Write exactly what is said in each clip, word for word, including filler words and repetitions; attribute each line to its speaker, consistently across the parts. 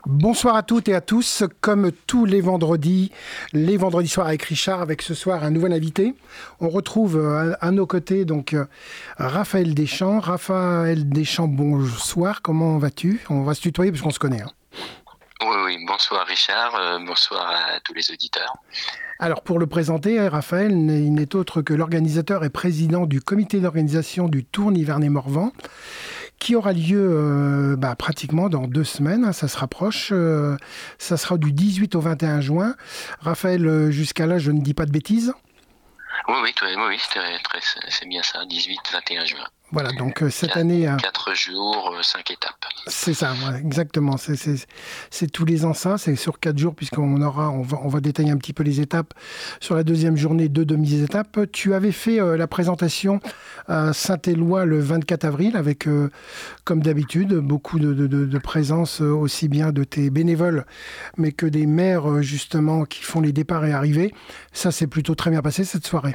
Speaker 1: Bonsoir à toutes et à tous. Comme tous les vendredis, les vendredis soirs avec Richard, avec ce soir un nouvel invité. On retrouve à, à nos côtés donc euh, Raphaël Deschamps. Raphaël Deschamps, bonsoir. Comment vas-tu? On va se tutoyer parce qu'on se connaît. Hein.
Speaker 2: Oui, oui, bonsoir Richard, euh, bonsoir à tous les auditeurs.
Speaker 1: Alors pour le présenter, Raphaël, il n'est autre que l'organisateur et président du comité d'organisation du Tour Nivernais-Morvan, qui aura lieu euh, bah, pratiquement dans deux semaines, hein, ça se rapproche. Euh, ça sera du dix-huit au vingt et un juin. Raphaël, euh, jusqu'à là, je ne dis pas de bêtises.
Speaker 2: Oui, oui, oui, oui c'est, très, c'est bien ça, dix-huit vingt et un juin.
Speaker 1: Voilà, donc euh, cette
Speaker 2: quatre,
Speaker 1: année... Euh,
Speaker 2: quatre jours, euh, cinq étapes.
Speaker 1: C'est ça, ouais, exactement. C'est, c'est, c'est tous les ans ça, c'est sur quatre jours, puisqu'on aura, on va, on va détailler un petit peu les étapes. Sur la deuxième journée, deux demi-étapes. Tu avais fait euh, la présentation à Saint-Éloi le vingt-quatre avril, avec, euh, comme d'habitude, beaucoup de, de, de présence, euh, aussi bien de tes bénévoles, mais que des maires, euh, justement, qui font les départs et arrivées. Ça s'est plutôt très bien passé, cette soirée.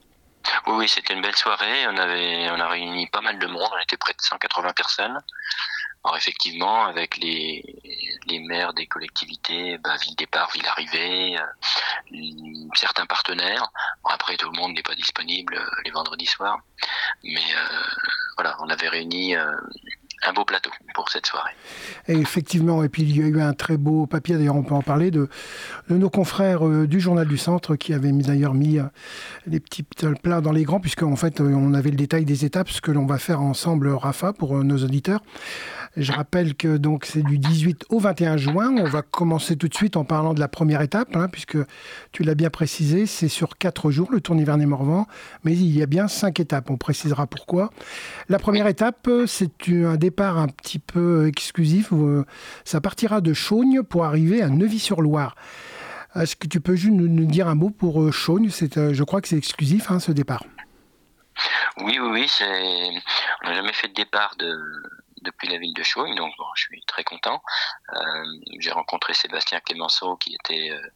Speaker 2: Oui, oui, c'était une belle soirée. On avait, on a réuni pas mal de monde. On était près de cent quatre-vingts personnes. Alors effectivement, avec les, les maires des collectivités, bah, ville départ, ville arrivée, euh, certains partenaires. Bon, après, tout le monde n'est pas disponible euh, les vendredis soirs. Mais euh, voilà, on avait réuni euh, un beau plateau pour cette soirée.
Speaker 1: Et effectivement, et puis il y a eu un très beau papier, d'ailleurs on peut en parler, de, de nos confrères euh, du Journal du Centre qui avaient mis, d'ailleurs mis euh, les petits plats dans les grands, puisqu'en fait euh, on avait le détail des étapes, ce que l'on va faire ensemble, Rafa, pour euh, nos auditeurs. Je rappelle que donc c'est du dix-huit au vingt et un juin. On va commencer tout de suite en parlant de la première étape, hein, puisque tu l'as bien précisé, c'est sur quatre jours le Tour Nivernais-Morvan, mais il y a bien cinq étapes. On précisera pourquoi. La première étape, c'est un départ un petit peu exclusif. Où ça partira de Chaugne pour arriver à Neuvy-sur-Loire. Est-ce que tu peux juste nous, nous dire un mot pour Chaugne? C'est, je crois que c'est exclusif, hein, ce départ.
Speaker 2: Oui, oui, oui. C'est... On n'a jamais fait de départ de... depuis la ville de Chaugne, donc bon, je suis très content. Euh, j'ai rencontré Sébastien Clémenceau qui était euh,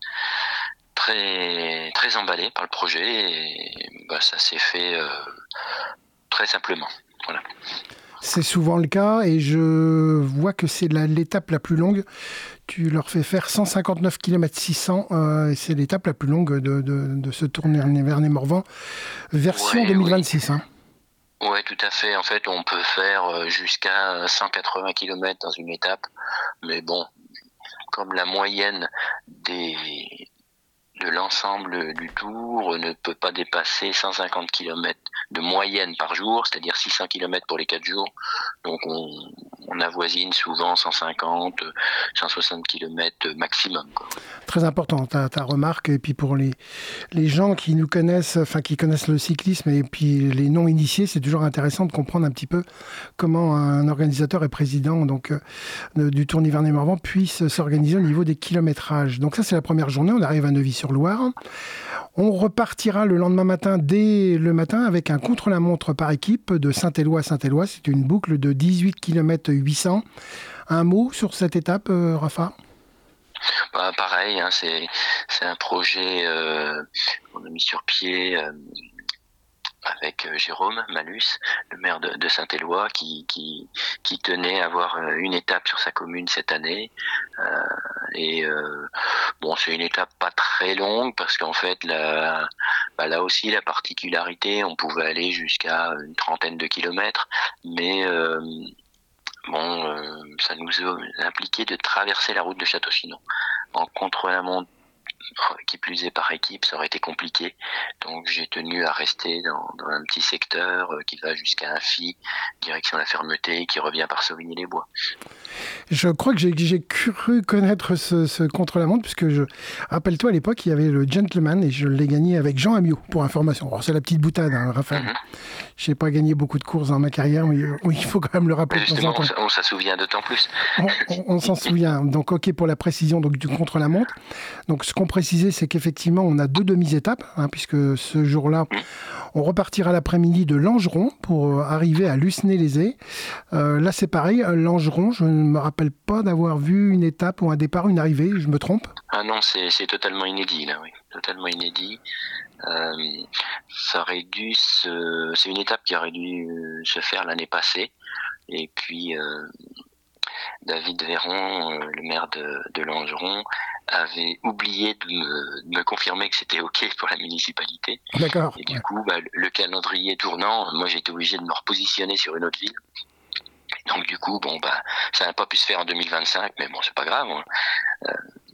Speaker 2: très très emballé par le projet et bah, ça s'est fait euh, très simplement. Voilà.
Speaker 1: C'est souvent le cas et je vois que c'est la, l'étape la plus longue. Tu leur fais faire cent cinquante-neuf kilomètres six cents. Euh, et c'est l'étape la plus longue de, de, de ce Tour Nivernais-Morvan, version
Speaker 2: Ouais,
Speaker 1: deux mille vingt-six.
Speaker 2: oui.
Speaker 1: Hein.
Speaker 2: Ouais, tout à fait. En fait, on peut faire jusqu'à cent quatre-vingts kilomètres dans une étape, mais bon, comme la moyenne des de l'ensemble du tour ne peut pas dépasser cent cinquante kilomètres de moyenne par jour, c'est-à-dire six cents kilomètres pour les quatre jours. Donc on, on avoisine souvent cent cinquante, cent soixante kilomètres maximum, quoi.
Speaker 1: Très important ta, ta remarque. Et puis pour les, les gens qui nous connaissent, enfin qui connaissent le cyclisme et puis les non initiés, c'est toujours intéressant de comprendre un petit peu comment un organisateur et président donc euh, du Tour Nivernais-Morvan puisse s'organiser au niveau des kilométrages. Donc ça c'est la première journée. On arrive à Neuvy-sur-Loire. On repartira le lendemain matin, dès le matin, avec un contre-la-montre par équipe de Saint-Éloi à Saint-Éloi. C'est une boucle de dix-huit kilomètres huit cents. Un mot sur cette étape, euh, Rafa?
Speaker 2: Bah, pareil, hein, c'est c'est un projet euh, qu'on a mis sur pied euh, avec euh, Jérôme Malus, le maire de, de Saint-Éloi, qui, qui qui tenait à avoir euh, une étape sur sa commune cette année. Euh, et euh, bon, c'est une étape pas très longue parce qu'en fait, la, bah, là aussi, la particularité, on pouvait aller jusqu'à une trentaine de kilomètres, mais euh, bon, euh, ça nous a impliqué de traverser la route de Château-Chinon en contre-la-montre, qui plus est par équipe, ça aurait été compliqué. Donc j'ai tenu à rester dans, dans un petit secteur euh, qui va jusqu'à Infy, direction la Fermeté, qui revient par Sauvigny-les-Bois.
Speaker 1: Je crois que j'ai, j'ai cru connaître ce, ce contre-la-montre, puisque je rappelle-toi à l'époque, il y avait le Gentleman et je l'ai gagné avec Jean Amiot, pour information. Alors c'est la petite boutade, hein, Raphaël. Mm-hmm. Je n'ai pas gagné beaucoup de courses dans ma carrière, mais oui, il faut quand même le rappeler.
Speaker 2: Mais justement, de temps en temps. On, on s'en souvient d'autant plus.
Speaker 1: On, on, on s'en souvient. Donc, ok pour la précision donc, du contre-la-montre. Donc, ce qu'on précisait, c'est qu'effectivement, on a deux demi-étapes, hein, puisque ce jour-là, mmh. on repartira l'après-midi de Langeron pour arriver à Lucenay-les-Aix. Euh, là, c'est pareil. Langeron, je ne me rappelle pas d'avoir vu une étape ou un départ, une arrivée. Je me trompe?
Speaker 2: Ah non, c'est, c'est totalement inédit, là, oui. Totalement inédit. Euh, ça aurait dû se... C'est une étape qui aurait dû se faire l'année passée. Et puis, euh, David Véron, euh, le maire de, de Langeron, avait oublié de me, de me confirmer que c'était OK pour la municipalité.
Speaker 1: D'accord.
Speaker 2: Et du
Speaker 1: Ouais.
Speaker 2: coup, bah, le calendrier tournant, moi j'ai été obligé de me repositionner sur une autre ville. Donc du coup, bon bah, ça n'a pas pu se faire en deux mille vingt-cinq, mais bon, c'est pas grave, hein. Euh,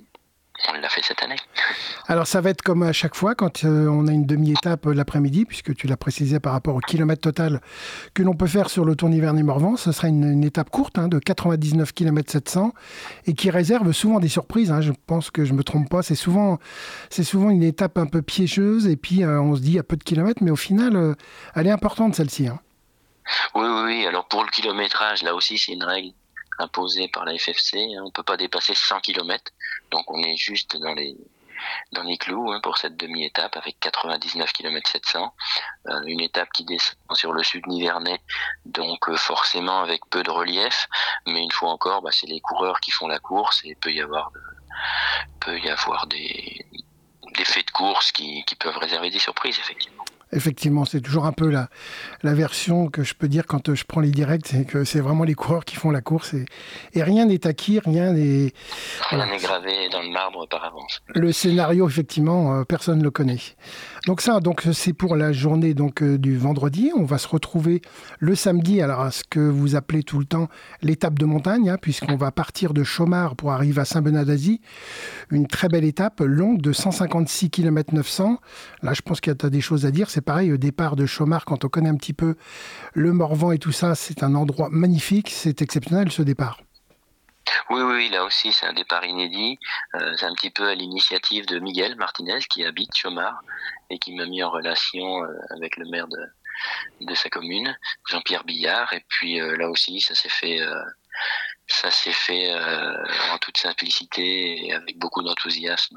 Speaker 2: on l'a fait cette année.
Speaker 1: Alors ça va être comme à chaque fois quand euh, on a une demi-étape euh, l'après-midi, puisque tu l'as précisé par rapport au kilomètre total que l'on peut faire sur le Tour Nivernais-Morvan. Ce sera une, une étape courte hein, de quatre-vingt-dix-neuf kilomètres sept cents et qui réserve souvent des surprises. Hein. Je pense que je me trompe pas. C'est souvent, c'est souvent une étape un peu piégeuse et puis euh, on se dit à peu de kilomètres, mais au final, euh, elle est importante celle-ci. Hein.
Speaker 2: Oui, oui, oui. Alors pour le kilométrage, là aussi, c'est une règle imposée par la F F C. Hein. On ne peut pas dépasser cent kilomètres. Donc on est juste dans les dans les clous hein, pour cette demi-étape avec quatre-vingt-dix-neuf kilomètres sept cents. Euh, une étape qui descend sur le sud Nivernais, donc euh, forcément avec peu de relief. Mais une fois encore, bah, c'est les coureurs qui font la course et il peut y avoir, de, peut y avoir des, des faits de course qui, qui peuvent réserver des surprises, effectivement.
Speaker 1: Effectivement, c'est toujours un peu la, la version que je peux dire quand je prends les directs, c'est que c'est vraiment les coureurs qui font la course et, et rien n'est acquis, rien n'est...
Speaker 2: Rien
Speaker 1: Voilà.
Speaker 2: n'est gravé dans le marbre par avance.
Speaker 1: Le scénario, effectivement, euh, personne ne le connaît. Donc ça, donc c'est pour la journée donc euh, du vendredi. On va se retrouver le samedi, alors à ce que vous appelez tout le temps l'étape de montagne, hein, puisqu'on va partir de Chaumard pour arriver à Saint-Benet-d'Azy. Une très belle étape, longue de cent cinquante-six kilomètres neuf cents. Là, je pense qu'il y a des choses à dire. C'est pareil, au départ de Chaumard, quand on connaît un petit peu le Morvan et tout ça, c'est un endroit magnifique. C'est exceptionnel, ce départ.
Speaker 2: Oui, oui, là aussi, c'est un départ inédit. Euh, c'est un petit peu à l'initiative de Miguel Martinez, qui habite Chaumard et qui m'a mis en relation euh, avec le maire de, de sa commune, Jean-Pierre Billard. Et puis euh, là aussi, ça s'est fait, euh, ça s'est fait euh, en toute simplicité et avec beaucoup d'enthousiasme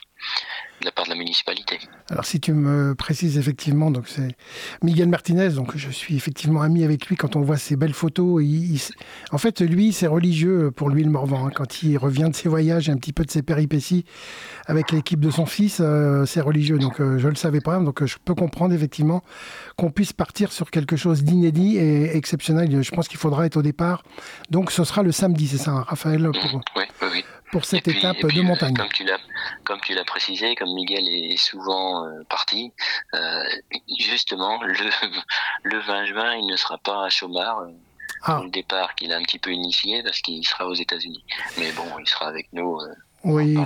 Speaker 2: de la part de la municipalité.
Speaker 1: Alors si tu me précises effectivement, donc c'est Miguel Martinez, donc je suis effectivement ami avec lui quand on voit ses belles photos. Il, il, en fait, lui, c'est religieux pour lui le Morvan. Hein. Quand il revient de ses voyages et un petit peu de ses péripéties avec l'équipe de son fils, euh, c'est religieux. Donc euh, je le savais pas, donc euh, je peux comprendre effectivement qu'on puisse partir sur quelque chose d'inédit et exceptionnel. Je pense qu'il faudra être au départ. Donc ce sera le samedi, c'est ça, hein, Raphaël, pour,
Speaker 2: oui, oui, oui.
Speaker 1: pour cette
Speaker 2: puis,
Speaker 1: étape
Speaker 2: puis,
Speaker 1: de montagne.
Speaker 2: Comme tu l'as, comme tu l'as précisé, comme Miguel est souvent euh, parti, euh, justement, le, le vingt juin, il ne sera pas à Chaumard euh, ah. pour le départ qu'il a un petit peu initié parce qu'il sera aux États-Unis. Mais bon, il sera avec nous. Euh,
Speaker 1: Oui,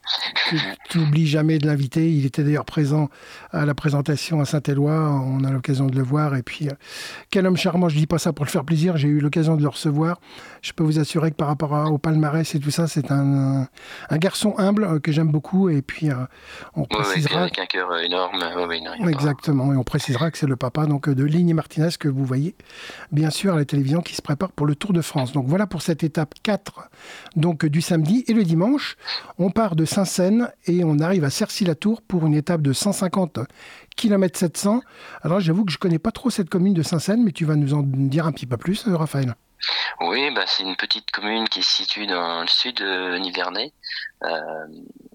Speaker 1: tu n'oublies jamais de l'inviter. Il était d'ailleurs présent à la présentation à Saint-Éloi. On a l'occasion de le voir. Et puis, euh, quel homme charmant. Je ne dis pas ça pour le faire plaisir. J'ai eu l'occasion de le recevoir. Je peux vous assurer que par rapport à, au palmarès et tout ça, c'est un, un, un garçon humble euh, que j'aime beaucoup. Et puis, euh, on
Speaker 2: oui,
Speaker 1: précisera...
Speaker 2: Oui, avec un cœur énorme. Oui, oui, non,
Speaker 1: exactement. Pas... Et on précisera que c'est le papa donc, de Ligny Martinez que vous voyez, bien sûr, à la télévision qui se prépare pour le Tour de France. Donc, voilà pour cette étape quatre donc, du samedi. Et le dimanche, on part de Saint-Seine et on arrive à Cercy-la-Tour pour une étape de cent cinquante kilomètres sept cents. Alors j'avoue que je ne connais pas trop cette commune de Saint-Seine, mais tu vas nous en dire un petit peu plus, Raphaël.
Speaker 2: Oui, bah, c'est une petite commune qui se situe dans le sud euh, Nivernais. Euh,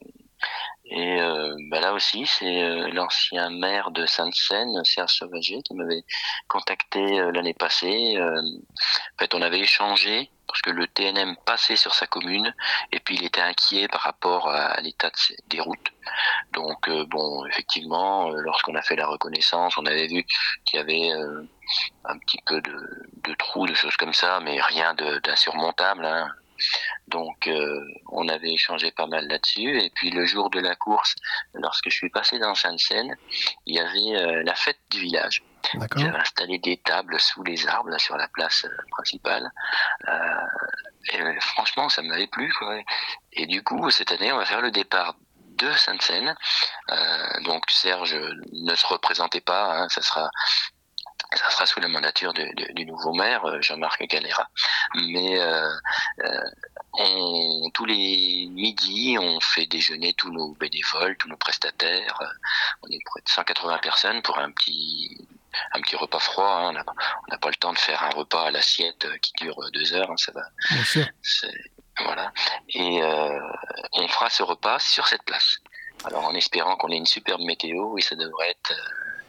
Speaker 2: et euh, bah, là aussi, c'est euh, l'ancien maire de Sainte-Seine, Serge Sauvager, qui m'avait contacté euh, l'année passée. Euh, en fait, on avait échangé parce que le T N M passait sur sa commune et puis il était inquiet par rapport à l'état de ses, des routes. Donc euh, bon, effectivement, euh, lorsqu'on a fait la reconnaissance, on avait vu qu'il y avait euh, un petit peu de, de trous, de choses comme ça, mais rien de, d'insurmontable. Hein. Donc euh, on avait échangé pas mal là-dessus. Et puis le jour de la course, lorsque je suis passé dans Sainte-Seine, il y avait euh, la fête du village. D'accord. J'avais installé des tables sous les arbres là, sur la place euh, principale. Euh, et euh, franchement, ça m'avait plu, quoi. Et du coup, cette année, on va faire le départ de Sainte-Seine. Euh, donc Serge ne se représentait pas, hein, ça sera ça sera sous la mandature de, de, du nouveau maire, Jean-Marc Galera. Mais euh, euh, on, tous les midis, on fait déjeuner tous nos bénévoles, tous nos prestataires. On est près de cent quatre-vingts personnes pour un petit un petit repas froid. Hein. On n'a on n'a pas le temps de faire un repas à l'assiette qui dure deux heures. Hein, ça va.
Speaker 1: Bien sûr.
Speaker 2: C'est, voilà. Et euh, on fera ce repas sur cette place. Alors en espérant qu'on ait une superbe météo, et ça devrait être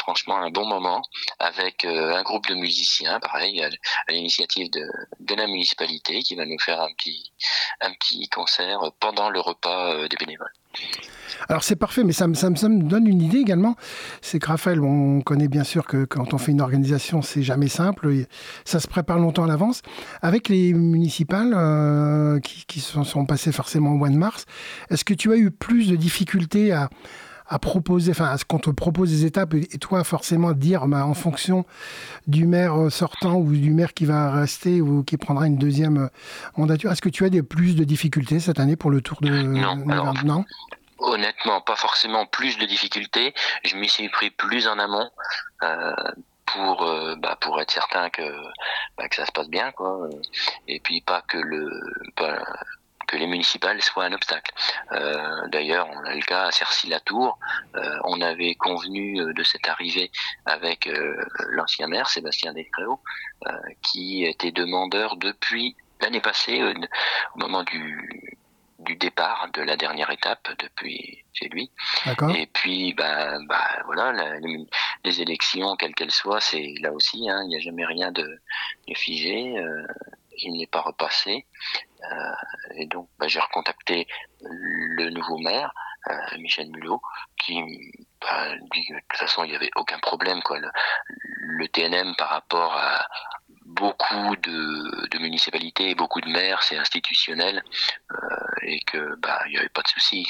Speaker 2: franchement un bon moment avec euh, un groupe de musiciens, pareil, à, à l'initiative de, de la municipalité, qui va nous faire un petit, un petit concert pendant le repas euh, des bénévoles.
Speaker 1: Alors c'est parfait, mais ça me, ça, me, ça me donne une idée également. C'est que Raphaël, on connaît bien sûr que quand on fait une organisation, c'est jamais simple. Ça se prépare longtemps à l'avance. Avec les municipales euh, qui, qui sont, sont passées forcément au mois de mars, est-ce que tu as eu plus de difficultés à, à proposer, enfin à ce qu'on te propose des étapes et toi forcément dire bah, en fonction du maire sortant ou du maire qui va rester ou qui prendra une deuxième mandature, est-ce que tu as des plus de difficultés cette année pour le tour de...
Speaker 2: Non, alors...
Speaker 1: non
Speaker 2: Honnêtement, pas forcément plus de difficultés. Je m'y suis pris plus en amont euh, pour euh, bah, pour être certain que bah, que ça se passe bien, quoi. Et puis pas que le pas, que les municipales soient un obstacle. Euh, d'ailleurs, on a le cas à Cercy-la-Tour. Euh, on avait convenu de cette arrivée avec euh, l'ancien maire Sébastien Descréaux, euh, qui était demandeur depuis l'année passée, euh, au moment du du départ de la dernière étape depuis chez lui.
Speaker 1: D'accord.
Speaker 2: Et puis bah bah voilà, la, les, les élections quelles qu'elles soient, c'est là aussi hein, il n'y a jamais rien de, de figé, euh, il n'est pas repassé. Euh, et donc bah, j'ai recontacté le nouveau maire euh, Michel Mulot qui bah, dit que de toute façon il n'y avait aucun problème quoi. Le, le T N M par rapport à beaucoup de, de municipalités et beaucoup de maires, c'est institutionnel euh, et que bah il y avait pas de souci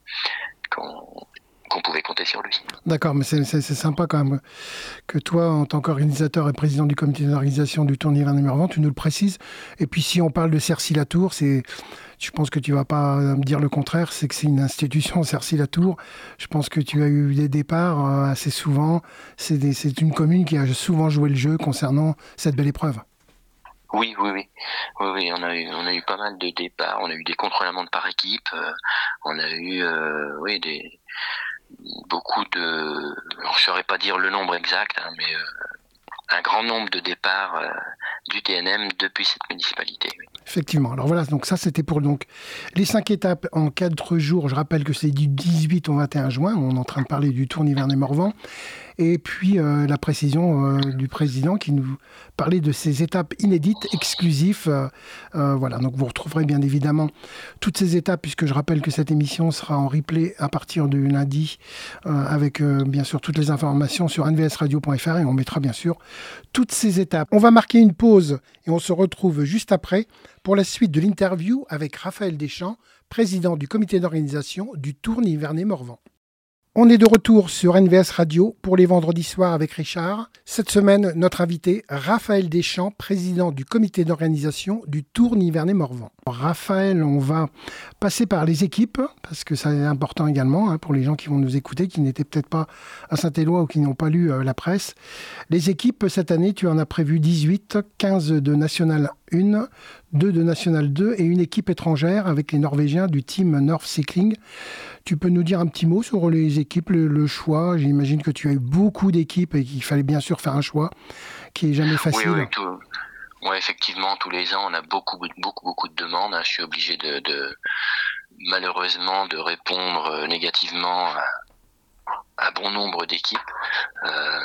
Speaker 2: qu'on qu'on pouvait compter sur lui.
Speaker 1: D'accord, mais c'est, c'est, c'est sympa quand même que toi, en tant qu'organisateur et président du comité d'organisation du Tour Nivernais Morvan, tu nous le précises. Et puis si on parle de Cercy-la-Tour, c'est, je pense que tu vas pas me dire le contraire, c'est que c'est une institution, Cercy-la-Tour. Je pense que tu as eu des départs euh, assez souvent. C'est, des, c'est une commune qui a souvent joué le jeu concernant cette belle épreuve.
Speaker 2: Oui, oui, oui, oui, oui. On a eu, on a eu pas mal de départs. On a eu des contre-la-montre par équipe. Euh, on a eu, euh, oui, des beaucoup de. Alors, je saurais pas dire le nombre exact, hein, mais euh, un grand nombre de départs euh, du T N M depuis cette municipalité. Oui.
Speaker 1: Effectivement. Alors voilà, donc ça c'était pour donc les cinq étapes en quatre jours. Je rappelle que c'est du dix-huit au vingt et un juin. On est en train de parler du Tour Nivernais Morvan. Et puis euh, la précision euh, du président qui nous parlait de ces étapes inédites, exclusives. Euh, euh, voilà, donc vous retrouverez bien évidemment toutes ces étapes, puisque je rappelle que cette émission sera en replay à partir du lundi, euh, avec euh, bien sûr toutes les informations sur n v s radio point f r et on mettra bien sûr toutes ces étapes. On va marquer une pause et on se retrouve juste après pour la suite de l'interview avec Raphaël Deschamps, président du comité d'organisation du Tour Nivernais Morvan. On est de retour sur N V S Radio pour les vendredis soirs avec Richard. Cette semaine, notre invité, Raphaël Deschamps, président du comité d'organisation du Tour Nivernais Morvan. Raphaël, on va passer par les équipes, parce que c'est important également hein, pour les gens qui vont nous écouter, qui n'étaient peut-être pas à Saint-Éloi ou qui n'ont pas lu euh, la presse. Les équipes, cette année, tu en as prévu dix-huit, quinze de National un, deux de National deux et une équipe étrangère avec les Norvégiens du team North Cycling. Tu peux nous dire un petit mot sur les équipes, le, le choix? J'imagine que tu as eu beaucoup d'équipes et qu'il fallait bien sûr faire un choix qui est jamais facile.
Speaker 2: Oui, oui, tout... ouais, effectivement, tous les ans, on a beaucoup, beaucoup, beaucoup de demandes. Je suis obligé de, de malheureusement, de répondre négativement à, à bon nombre d'équipes. Euh,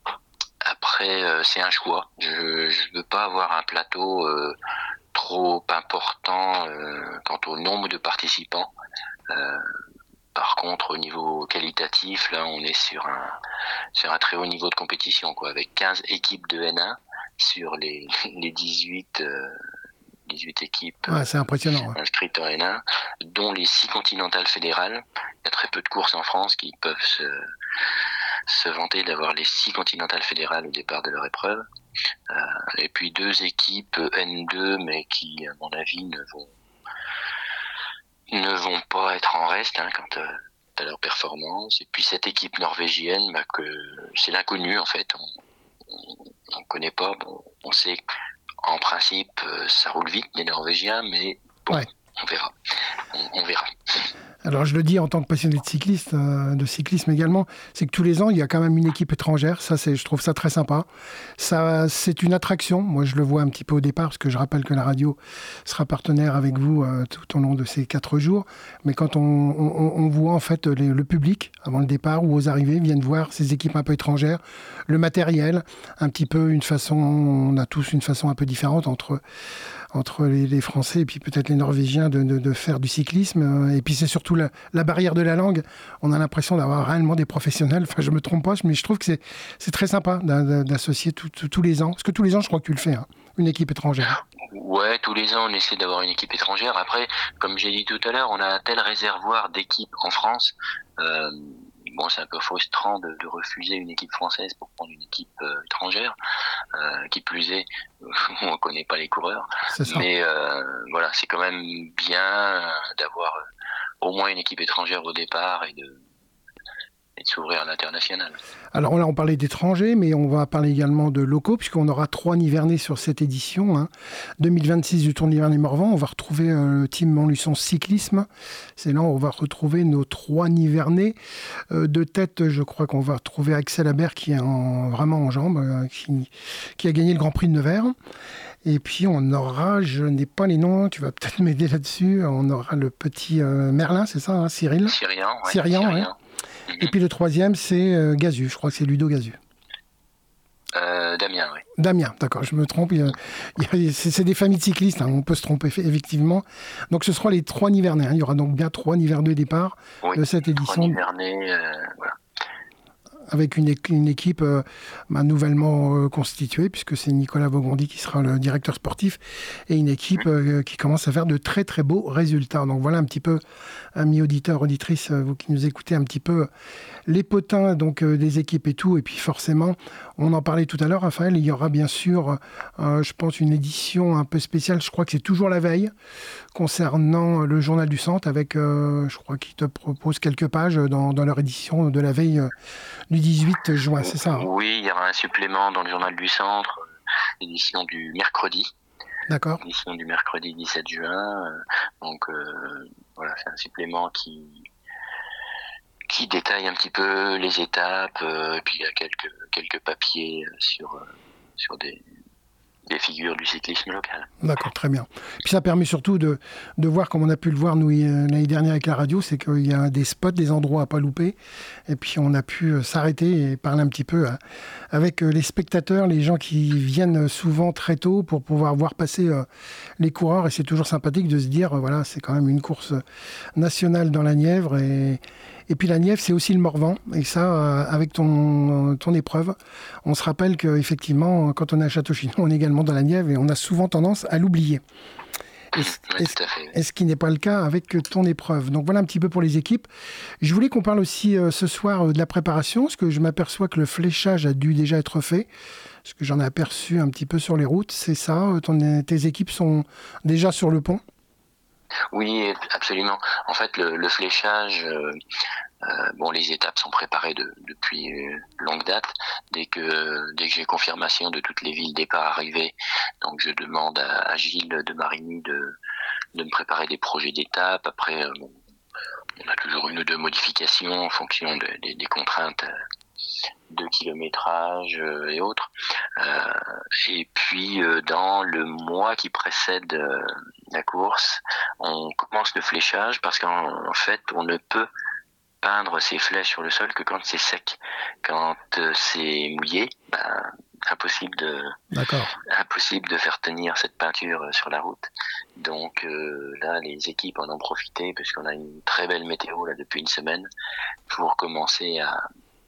Speaker 2: après, euh, c'est un choix. Je ne veux pas avoir un plateau euh, trop important euh, quant au nombre de participants. Euh, Par contre, au niveau qualitatif, là, on est sur un sur un très haut niveau de compétition, quoi, avec quinze équipes de N un sur les les dix-huit euh, dix-huit équipes
Speaker 1: ouais, c'est impressionnant, ouais.
Speaker 2: inscrites en N un, dont les six continentales fédérales. Il y a très peu de courses en France qui peuvent se se vanter d'avoir les six continentales fédérales au départ de leur épreuve. Euh, et puis deux équipes N deux, mais qui, à mon avis, ne vont ne vont pas être en reste hein, quant à, à leur performance. Et puis cette équipe norvégienne, bah, que c'est l'inconnu en fait. On ne connaît pas. Bon, on sait qu'en principe, ça roule vite les Norvégiens, mais bon, ouais. on verra. On, on verra.
Speaker 1: Alors je le dis en tant que passionné de cycliste, euh, de cyclisme également, c'est que tous les ans il y a quand même une équipe étrangère. Ça, c'est, je trouve ça très sympa. Ça, c'est une attraction. Moi, je le vois un petit peu au départ parce que je rappelle que la radio sera partenaire avec vous euh, tout au long de ces quatre jours. Mais quand on, on, on voit en fait les, le public avant le départ ou aux arrivées viennent voir ces équipes un peu étrangères, le matériel, un petit peu une façon. On a tous une façon un peu différente entre entre les, les Français et puis peut-être les Norvégiens de, de, de faire du cyclisme. Et puis c'est surtout la, la barrière de la langue. On a l'impression d'avoir réellement des professionnels. Enfin, je me trompe pas, mais je trouve que c'est, c'est très sympa d'associer tout, tout, tous les ans. Parce que tous les ans, je crois que tu le fais, hein, une équipe étrangère.
Speaker 2: Ouais, tous les ans, on essaie d'avoir une équipe étrangère. Après, comme j'ai dit tout à l'heure, on a un tel réservoir d'équipes en France. Euh, bon, c'est un peu frustrant de, de refuser une équipe française pour prendre une équipe euh, étrangère. Euh, qui plus est, on ne connaît pas les coureurs. Mais euh, voilà, c'est quand même bien d'avoir au moins une équipe étrangère au départ et de, et de s'ouvrir à l'international.
Speaker 1: Alors là, on parlait d'étrangers, mais on va parler également de locaux, puisqu'on aura trois Nivernais sur cette édition. Hein. deux mille vingt-six du Tour Nivernais-Morvan, on va retrouver euh, le team Montluçon Cyclisme. C'est là où on va retrouver nos trois Nivernais. Euh, de tête, je crois qu'on va retrouver Axel Habert, qui est en, vraiment en jambes, euh, qui, qui a gagné le Grand Prix de Nevers. Et puis on aura, je n'ai pas les noms, tu vas peut-être m'aider là-dessus, on aura le petit euh, Merlin, c'est ça, hein, Cyril
Speaker 2: Syrien, ouais.
Speaker 1: Syrien,
Speaker 2: Syrien.
Speaker 1: Ouais. Et puis le troisième, c'est euh, Gazu. Je crois que c'est Ludo Gazu.
Speaker 2: Euh, Damien, oui.
Speaker 1: Damien, d'accord, je me trompe. Il y a, il y a, c'est, c'est des familles de cyclistes, hein, on peut se tromper effectivement. Donc ce sera les trois Nivernais. Hein. Il y aura donc bien trois Nivernais au départ
Speaker 2: oui,
Speaker 1: de cette édition.
Speaker 2: Trois Nivernais, euh, voilà.
Speaker 1: Avec une, une équipe euh, bah, nouvellement euh, constituée, puisque c'est Nicolas Vaugondi qui sera le directeur sportif, et une équipe euh, qui commence à faire de très très beaux résultats. Donc voilà un petit peu, amis auditeurs, auditrices, euh, vous qui nous écoutez, un petit peu les potins donc, euh, des équipes et tout. Et puis forcément, on en parlait tout à l'heure, Raphaël, il y aura bien sûr, euh, je pense, une édition un peu spéciale, je crois que c'est toujours la veille, concernant le Journal du Centre, avec, euh, je crois qu'ils te proposent quelques pages dans, dans leur édition de la veille euh, du dix-huit juin, c'est ça, hein?
Speaker 2: Oui, il y aura un supplément dans le Journal du Centre, l'édition du mercredi.
Speaker 1: D'accord.
Speaker 2: L'édition du mercredi dix-sept juin. Euh, donc euh, voilà, c'est un supplément qui qui détaille un petit peu les étapes, euh, et puis il y a quelques quelques papiers sur euh, sur des des figures du cyclisme local.
Speaker 1: D'accord, très bien. Puis ça permet surtout de, de voir, comme on a pu le voir nous l'année dernière avec la radio, c'est qu'il y a des spots, des endroits à pas louper. Et puis on a pu s'arrêter et parler un petit peu avec les spectateurs, les gens qui viennent souvent très tôt pour pouvoir voir passer les coureurs. Et c'est toujours sympathique de se dire, voilà, c'est quand même une course nationale dans la Nièvre. Et, et puis la Nièvre, c'est aussi le Morvan. Et ça, avec ton, ton épreuve, on se rappelle qu'effectivement, quand on est à Château-Chinon, on est également dans la Nièvre et on a souvent tendance à l'oublier. Est-ce,
Speaker 2: oui,
Speaker 1: est-ce,
Speaker 2: tout à fait.
Speaker 1: est-ce qui n'est pas le cas avec ton épreuve? Donc voilà un petit peu pour les équipes. Je voulais qu'on parle aussi euh, ce soir euh, de la préparation, parce que je m'aperçois que le fléchage a dû déjà être fait, parce que j'en ai aperçu un petit peu sur les routes. C'est ça, euh, ton, tes équipes sont déjà sur le pont?
Speaker 2: Oui, absolument. En fait, le, le fléchage, euh, euh, bon, les étapes sont préparées de, depuis euh, longue date. Dès que dès que j'ai confirmation de toutes les villes départ-arrivée, donc je demande à, à Gilles de Marigny de de me préparer des projets d'étapes. Après, euh, bon, on a toujours une ou deux modifications en fonction de, de, des contraintes de kilométrage euh, et autres. Euh, et puis, euh, dans le mois qui précède euh, la course, on commence le fléchage parce qu'en en fait, on ne peut peindre ses flèches sur le sol que quand c'est sec. Quand euh, c'est mouillé, ben, impossible de
Speaker 1: D'accord.
Speaker 2: impossible de faire tenir cette peinture sur la route. Donc euh, là, les équipes en ont profité parce qu'on a une très belle météo là depuis une semaine pour commencer à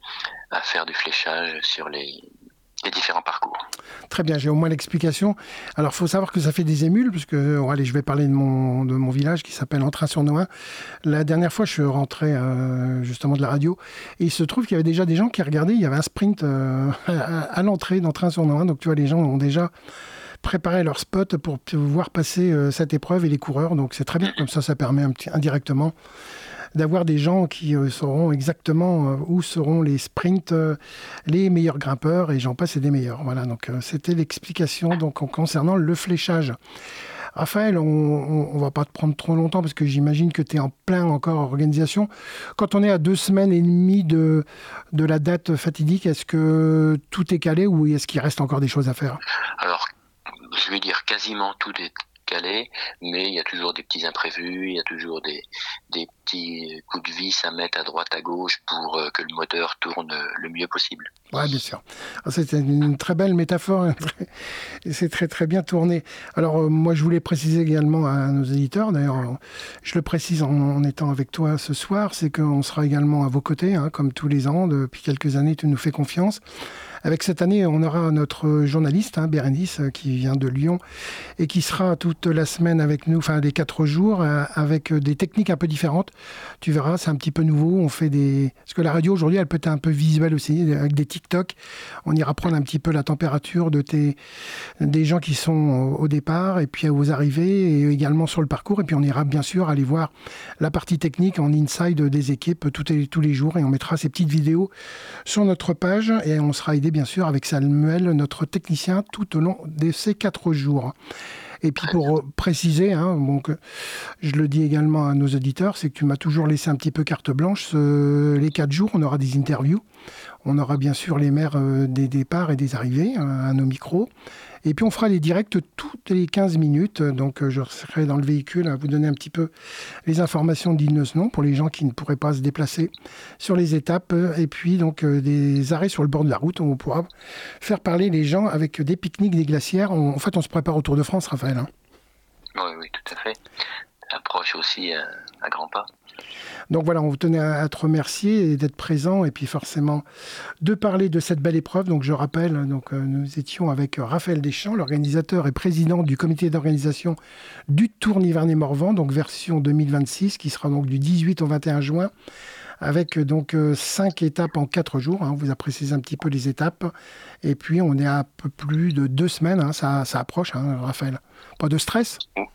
Speaker 2: à faire du fléchage sur les, les différents parcours.
Speaker 1: Très bien, j'ai au moins l'explication. Alors, il faut savoir que ça fait des émules, puisque, oh, allez, je vais parler de mon, de mon village qui s'appelle Entrain-sur-Nohain. La dernière fois, je suis rentré euh, justement de la radio, et il se trouve qu'il y avait déjà des gens qui regardaient, il y avait un sprint euh, à, à l'entrée d'Entrain-sur-Nohain, donc tu vois, les gens ont déjà préparé leur spot pour pouvoir passer euh, cette épreuve et les coureurs, donc c'est très bien, comme ça, ça permet un petit, indirectement d'avoir des gens qui euh, sauront exactement euh, où seront les sprints, euh, les meilleurs grimpeurs, et j'en passe et des meilleurs. Voilà, donc euh, c'était l'explication donc, en concernant le fléchage. Raphaël, on ne va pas te prendre trop longtemps parce que j'imagine que tu es en plein encore organisation. Quand on est à deux semaines et demie de, de la date fatidique, est-ce que tout est calé ou est-ce qu'il reste encore des choses à faire?
Speaker 2: Alors, je vais dire quasiment tout est calé, mais il y a toujours des petits imprévus, il y a toujours des, des petits coups de vis à mettre à droite à gauche pour euh, que le moteur tourne le mieux possible.
Speaker 1: Oui, bien sûr. C'est une très belle métaphore et c'est très très bien tourné. Alors euh, moi je voulais préciser également à nos éditeurs, d'ailleurs je le précise en, en étant avec toi ce soir, c'est qu'on sera également à vos côtés, hein, comme tous les ans, depuis quelques années tu nous fais confiance. Avec cette année, on aura notre journaliste, hein, Bérénice, qui vient de Lyon et qui sera toute la semaine avec nous, enfin les quatre jours, euh, avec des techniques un peu différentes. Tu verras, c'est un petit peu nouveau. On fait des... Parce que la radio, aujourd'hui, elle peut être un peu visuelle aussi, avec des TikTok. On ira prendre un petit peu la température de tes... des gens qui sont au départ et puis aux arrivées et également sur le parcours. Et puis on ira bien sûr aller voir la partie technique en inside des équipes tous les, tous les jours et on mettra ces petites vidéos sur notre page et on sera aidé bien sûr avec Samuel, notre technicien, tout au long de ces quatre jours. Et puis pour préciser, hein, donc, je le dis également à nos auditeurs, c'est que tu m'as toujours laissé un petit peu carte blanche. Ce, les quatre jours, on aura des interviews. On aura bien sûr les maires euh, des départs et des arrivées euh, à nos micros. Et puis on fera les directs toutes les quinze minutes. Donc je serai dans le véhicule à vous donner un petit peu les informations d'Innosnon pour les gens qui ne pourraient pas se déplacer sur les étapes. Et puis donc des arrêts sur le bord de la route où on pourra faire parler les gens avec des pique-niques, des glacières. On, en fait, on se prépare au Tour de France, Raphaël. Hein.
Speaker 2: Oui, oui, tout à fait. Approche aussi à, à grands pas.
Speaker 1: Donc voilà, on vous tenait à te remercier et d'être présent et puis forcément de parler de cette belle épreuve. Donc je rappelle, donc, euh, nous étions avec Raphaël Deschamps, l'organisateur et président du comité d'organisation du Tour Nivernais-Morvan, donc version deux mille vingt-six, qui sera donc du dix-huit au vingt et un juin, avec donc euh, cinq étapes en quatre jours. Hein, on vous a précisé un petit peu les étapes. Et puis on est à un peu plus de deux semaines, hein, ça, ça approche, hein, Raphaël. Pas de stress ?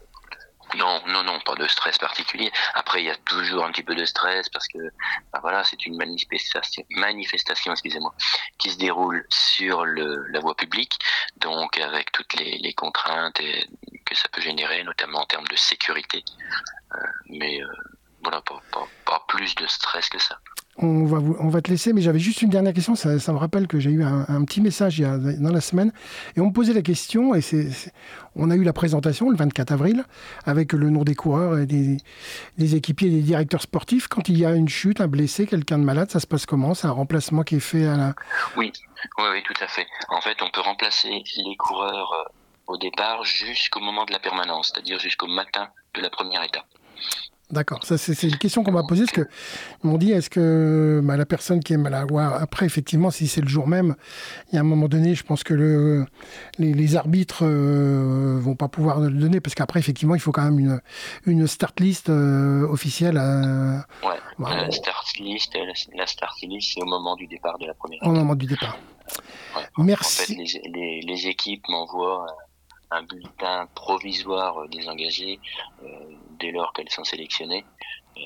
Speaker 2: Non, non, non, pas de stress particulier. Après, il y a toujours un petit peu de stress parce que, ben voilà, c'est une manifestation, manifestation, excusez-moi, qui se déroule sur le, la voie publique, donc avec toutes les, les contraintes et, que ça peut générer, notamment en termes de sécurité. Euh, mais euh, voilà, pas, pas, pas plus de stress que ça.
Speaker 1: On va, vous, on va te laisser, mais j'avais juste une dernière question. Ça, ça me rappelle que j'ai eu un, un petit message il y a, dans la semaine et on me posait la question. Et c'est, c'est, on a eu la présentation le vingt-quatre avril avec le nom des coureurs et des, des équipiers et des directeurs sportifs. Quand il y a une chute, un blessé, quelqu'un de malade, ça se passe comment ? C'est un remplacement qui est fait à la...
Speaker 2: Oui, oui, oui, tout à fait. En fait, on peut remplacer les coureurs euh, au départ jusqu'au moment de la permanence, c'est-à-dire jusqu'au matin de la première étape.
Speaker 1: D'accord, ça c'est, c'est une question qu'on m'a posée, parce que ils m'ont dit, est-ce que bah, la personne qui est malade, ouais, après effectivement, si c'est le jour même, il y a un moment donné, je pense que le, les, les arbitres euh, vont pas pouvoir le donner, parce qu'après effectivement, il faut quand même une, une start list euh, officielle. Euh,
Speaker 2: ouais, bah, la start list, la, la start list, c'est au moment du départ de la première étape.
Speaker 1: Au moment du départ.
Speaker 2: Ouais,
Speaker 1: Merci.
Speaker 2: En fait, les, les, les équipes m'envoient un bulletin provisoire euh, des engagés euh, dès lors qu'elles sont sélectionnées, euh,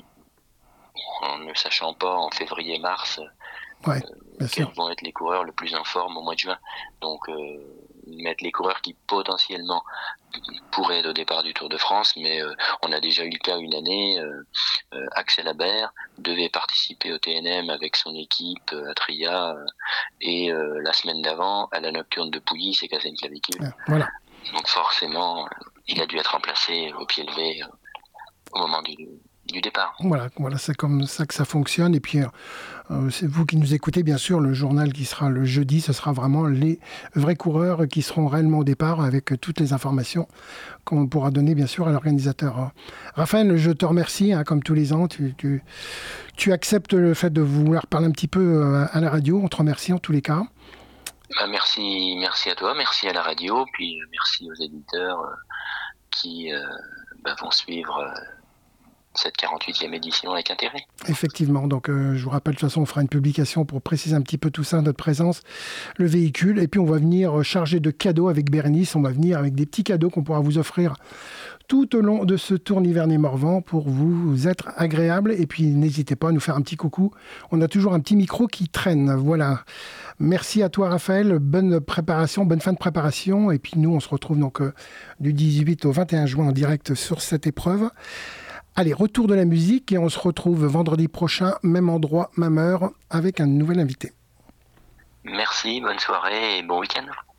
Speaker 2: en ne sachant pas en février-mars
Speaker 1: ouais,
Speaker 2: euh, quels vont être les coureurs le plus en forme au mois de juin. Donc euh, mettre les coureurs qui potentiellement pourraient être au départ du Tour de France, mais euh, on a déjà eu le cas une année, euh, euh, Axel Habert devait participer au T N M avec son équipe euh, à Tria, euh, et euh, la semaine d'avant, à la nocturne de Pouilly, il s'est cassé une clavicule.
Speaker 1: Ouais, voilà.
Speaker 2: Donc forcément, il a dû être remplacé au pied levé euh, au moment du, du départ.
Speaker 1: Voilà, voilà, c'est comme ça que ça fonctionne. Et puis, euh, c'est vous qui nous écoutez, bien sûr, le journal qui sera le jeudi, ce sera vraiment les vrais coureurs qui seront réellement au départ avec toutes les informations qu'on pourra donner, bien sûr, à l'organisateur. Raphaël, je te remercie, hein, comme tous les ans. Tu, tu, tu acceptes le fait de vouloir parler un petit peu à la radio. On te remercie en tous les cas.
Speaker 2: Bah merci, merci à toi, merci à la radio, puis merci aux éditeurs euh, qui euh, bah, vont suivre euh, cette quarante-huitième édition avec intérêt.
Speaker 1: Effectivement, donc euh, je vous rappelle, de toute façon, on fera une publication pour préciser un petit peu tout ça, notre présence, le véhicule, et puis on va venir charger de cadeaux avec Bérénice, on va venir avec des petits cadeaux qu'on pourra vous offrir tout au long de ce Tour Nivernais-Morvan pour vous être agréable. Et puis n'hésitez pas à nous faire un petit coucou, on a toujours un petit micro qui traîne, voilà. Merci à toi Raphaël, bonne préparation, bonne fin de préparation. Et puis nous, on se retrouve donc euh, du dix-huit au vingt et un juin en direct sur cette épreuve. Allez, retour de la musique et on se retrouve vendredi prochain, même endroit, même heure, avec un nouvel invité.
Speaker 2: Merci, bonne soirée et bon week-end.